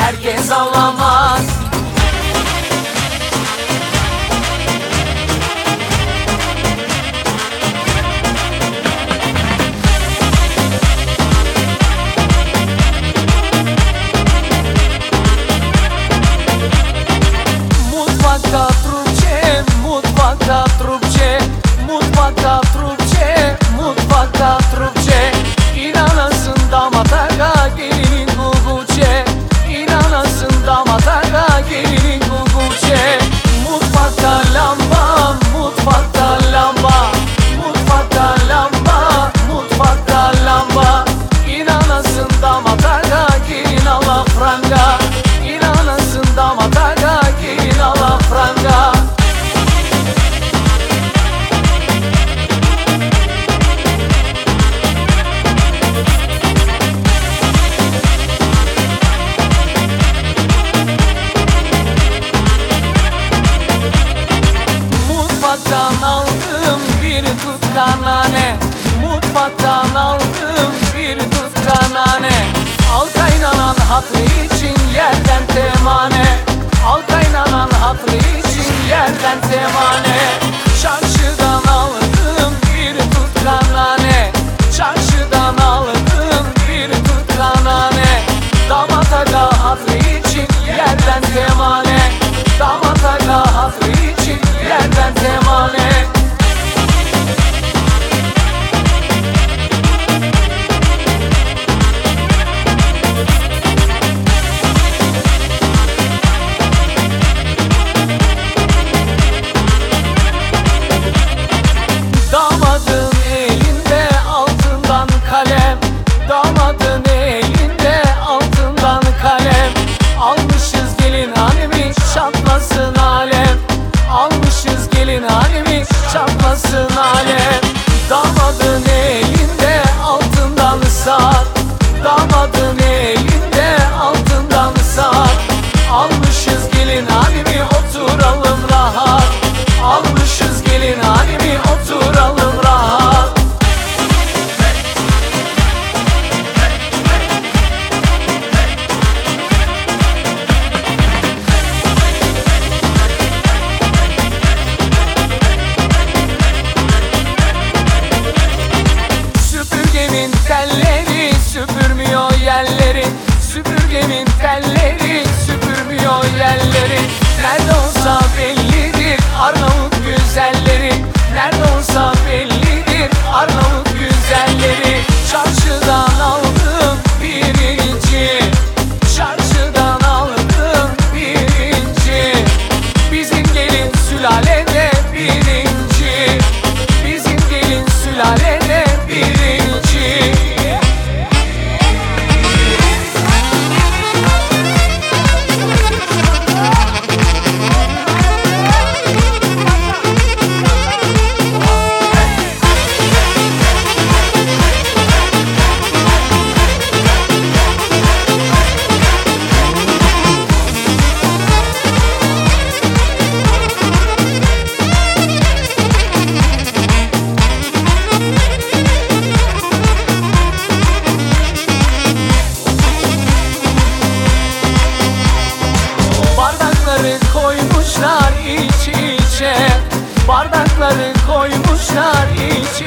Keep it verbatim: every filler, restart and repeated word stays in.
herkes ağlamaz. Mutfakta Türkçe, mutfakta Türkçe, mutfakta Türkçe, mutfakta Türkçe. İnanasın damat aga gelinin guguçe, İnanasın damat aga gelinin guguçe. Mutfakta lamba, mutfakta lamba, mutfakta lamba, mutfakta lamba. İnanasın damat aga gelin ala franga, İnanasın damat aga gelin ala franga. Mutfaktan aldım bir tutam nane, mutfaktan aldım bir tutam nane. Al kaynanan hatırı için yerden temane, al kaynanan hatırı için yerden temane. Çarşıdan aldım bir tutam nane, çarşıdan aldım bir tutam nane. Damat aga hatırı için yerden temane, damat aga hatırı için yerden temane. Damadın elinde altından kalem, damadın elinde altından kalem. Almışız gelin hanemi çatlasın alem, almışız gelin hanemi çatlasın alem. Damadın elinde altından saat, damadın elinde altından saat. Almışız gelin hanemi oturalım rahat, almışız gelin hanemi oturalım rahat. Süpürgemin telleri süpürmüyor yerleri, süpürgemin telleri süpürmüyor yerleri. Nerede olsa bellidir Arnavut güzelleri, nerede olsa bellidir Arnavut güzelleri. Çarşıdan aldım pirinci, çarşıdan aldım pirinci. Bizim gelin sülalede birinci, bizim gelin sülalede birinci. Bardakları koymuşlar iç içe, bardakları koymuşlar iç